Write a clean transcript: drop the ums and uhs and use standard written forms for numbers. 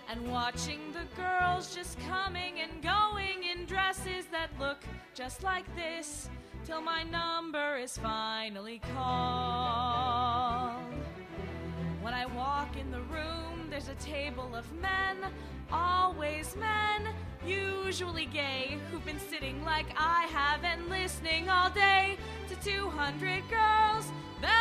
and watching the girls just coming and going in dresses that look just like this, till my number is finally called. When I walk in the room, there's a table of men, always men, usually gay, who've been sitting like I have and listening all day to 200 girls that